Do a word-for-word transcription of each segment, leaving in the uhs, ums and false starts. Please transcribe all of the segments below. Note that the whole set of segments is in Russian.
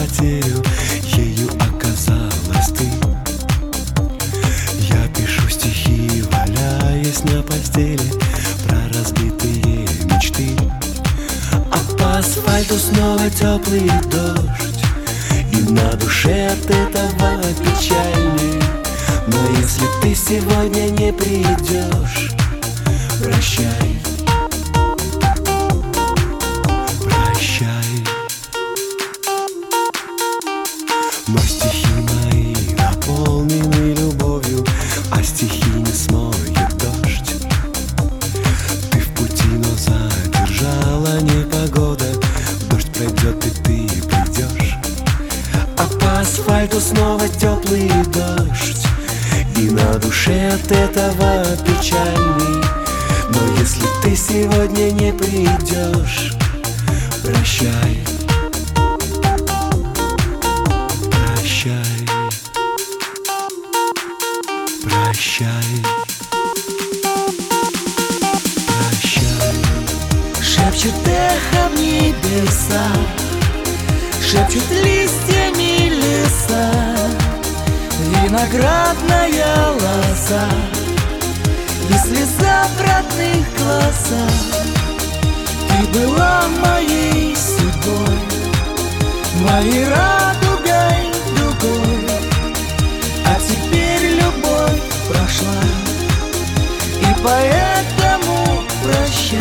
потерю, ею оказалась ты. Я пишу стихи, валяясь на постели, про разбитые мечты. А по асфальту снова теплый дождь, и на душе от этого печальней. Но если ты сегодня не придешь, прощай, прощай. Но стихи мои наполнены любовью, а стихи не смоет дождь. Ты в пути, но задержала непогода, дождь пройдет и ты придешь. А по асфальту снова теплый дождь, и на душе от этого печальней. Но если ты сегодня не придешь, прощай, прощай, прощай, прощай. Шепчет эхо в небеса, шепчут листьями леса, виноградная лоза, и слеза в родных глазах. Ты была моей судьбой, моей радугой, дугой, а теперь любовь прошла, и поэтому прощай.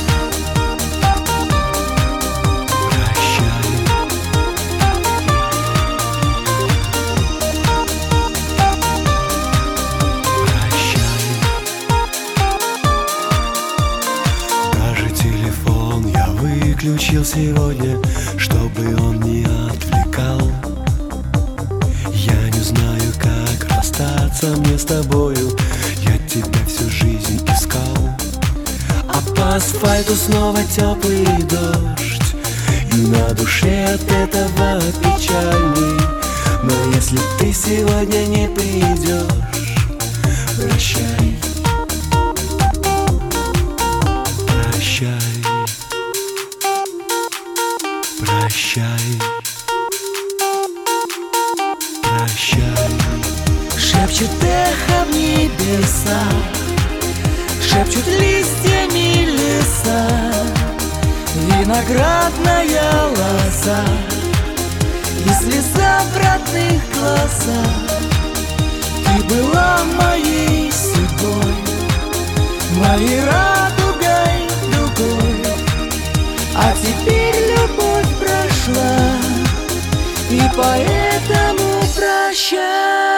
Выключил сегодня, чтобы он не отвлекал. Я не знаю, как расстаться мне с тобою, я тебя всю жизнь искал. А по асфальту снова теплый дождь, и на душе от этого печальней. Но если ты сегодня не придешь, прощай, прощай, прощай, прощай. Шепчет эхо в небеса, шепчут листьями леса, виноградная лоза, и слеза в родных глазах. Ты была моей судьбой, моей радугой, дугой, а теперь любовь прошла, и поэтому прощай.